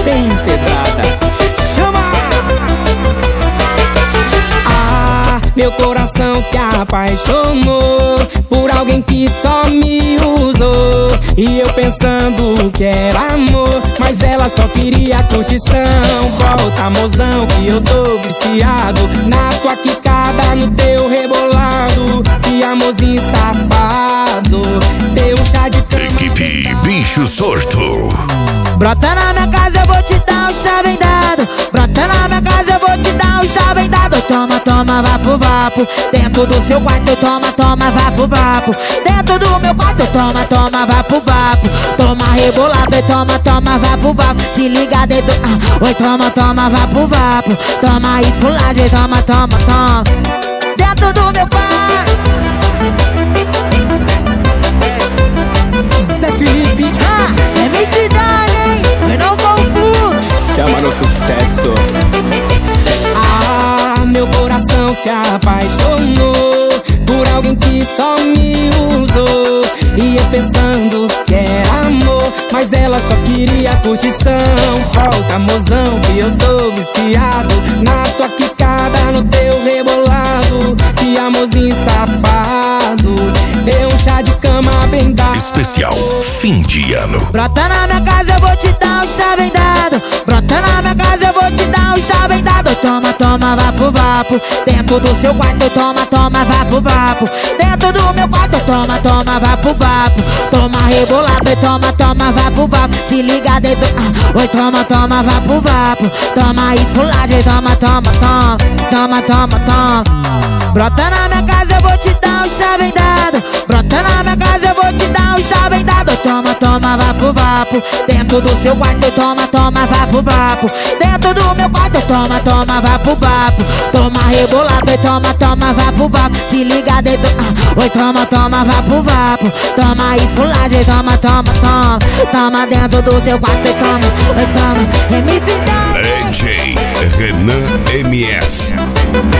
Bem pedrada. Chama! Meu coração se apaixonou por alguém que só me usou. E eu pensando que era amor, mas ela só queria curtição. Volta, mozão, que eu tô viciado na tua quicada, no teu rebolado. Que amorzinho safado, teu chá de cama. Equipe Bicho Sorto. Brota na minha casa, eu vou te dar um chá bem dado. Brota na minha casa, eu vou te dar um chá bem dado. Toma, toma, vapo, vapo. Dentro do seu quarto, toma, toma, vapo, vapo. Dentro do meu quarto, toma, toma, vapo, vapo. Toma rebolado e toma, toma, vapo, vapo. Se liga dentro, oi, toma, toma, vapo, vapo. Toma esculagem, toma, toma, toma. Dentro do meu quarto. Zé Felipe, MC Dani, eu não confundo. chama no sucesso. Meu coração se apaixonou por alguém que só me usou. E eu pensando que era amor, mas ela só queria curtição. Volta, mozão, que eu tô viciado na tua quicada, no teu rebolado. Que amorzinho safado, deu um chá de cama bem dado. Especial fim de ano. Brota na minha casa, eu vou te dar um chá bem dado. Brota na minha casa, eu vou te dar um chá bem dado. Toma, toma, vapo, vapo. Dentro do seu quarto, toma, toma, vapo, vapo. Dentro do meu quarto, toma, toma, vapo, vapo. Toma rebolado e toma, toma, vapo, vapo. Se liga dentro, oi, toma, toma, vapo, vapo. Toma esculagem, toma, toma, toma. Toma, toma, toma. Brota na minha casa, eu vou te dar um chá bem dado. Brota na minha casa, eu vou te dar um chá bem dado. Toma, toma, vapo, vapo. Dentro do seu quarto, toma, toma, vapo, vapo. Dentro do meu quarto, toma, toma, vapo, vapo. Toma rebolado e toma, toma, vapo, vapo. Se liga dentro, oi, toma, toma, vapo, vapo. Toma esculagem, toma, toma, toma. Toma dentro do seu quarto e toma, oi, toma. MC Dani. DJ Renan MS.